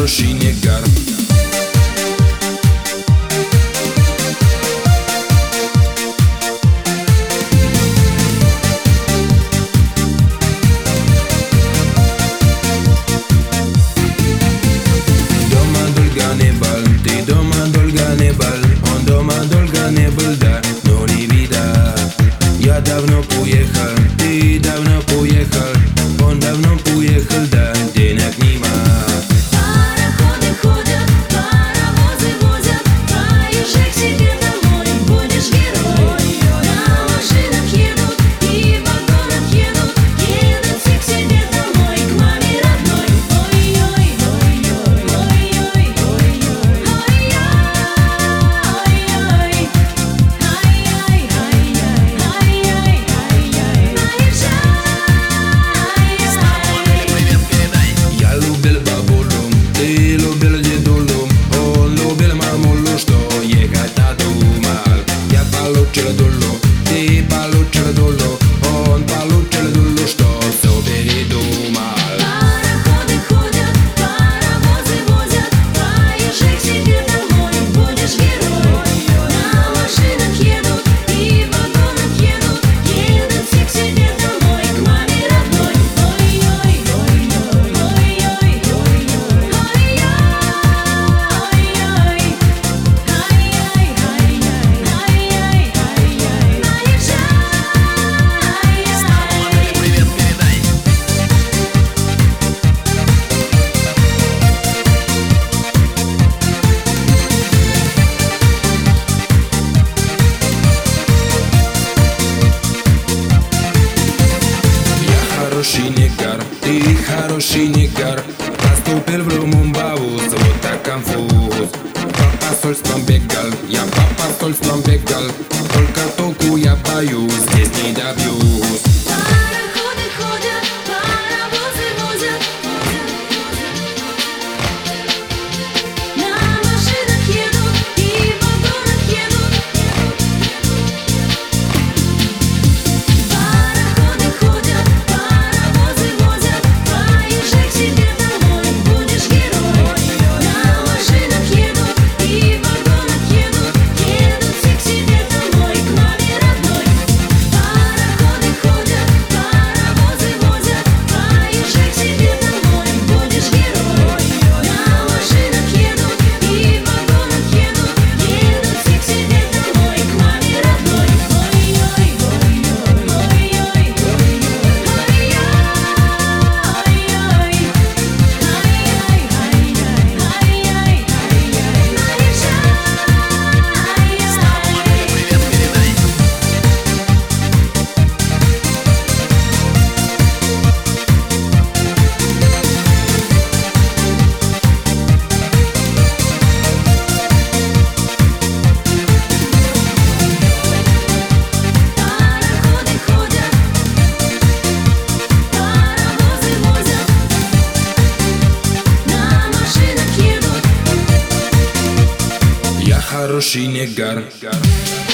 хороший негар. Дома долго не был, ты дома долго не был, он дома долго не был, да, но не вида. Я давно уехал, ты давно уехал, он давно уехал, да, денег нема. Пароходы ходят, паровозы возят, поезжай к себе домой, будешь герой. На машинах едут и в вагонах едут, едут все к себе домой, к маме родной. Ой-ой, ой-ой, ой-ой, ой-ой, ой-ой, ай-яй, ай-яй, ай-яй, ай-яй, наезжай. Я любил бабулю, ты любил дедулю, он любил мамулю, что ехать надумал. Я получил дулю, ты получил дулю, он получил дулю, что все передумал. Пароходы ходят, паровозы возят, поезжай к себе домой, будешь герой. На машинах едут и в вагонах едут, едут все к себе домой, к маме родной. Ой-ой, ой-ой, ой-ой, ой-ой, ой-ой, ай-яй, ай-яй, ай-яй, наезжай. Я хороший негар, ты хороший негар, поступил в Румбаву, вот так конфуз. По посольствам бегал, я по посольствам бегал, только толку я боюсь, здесь не добьюсь. Пароходы ходят, паровозы возят, на машинах едут и в вагонах едут. Пароходы ходят, паровозы возят, поезжай к себе домой, будешь герой. На машинах едут и в вагонах едут, едут все к себе домой, к маме родной. Пароходы ходят, паровозы возят, поезжай к себе домой, будешь герой. На машинах едут и в вагонах едут, едут все к себе домой, к маме родной. Ой-ой, ой-ой, ой-ой, ой-ой, ой-ой, ай-яй, ай-яй, ай-яй, ай-яй, наезжай. Пароходы ходят, паровозы возят, на машинах едут. Я хороший негар.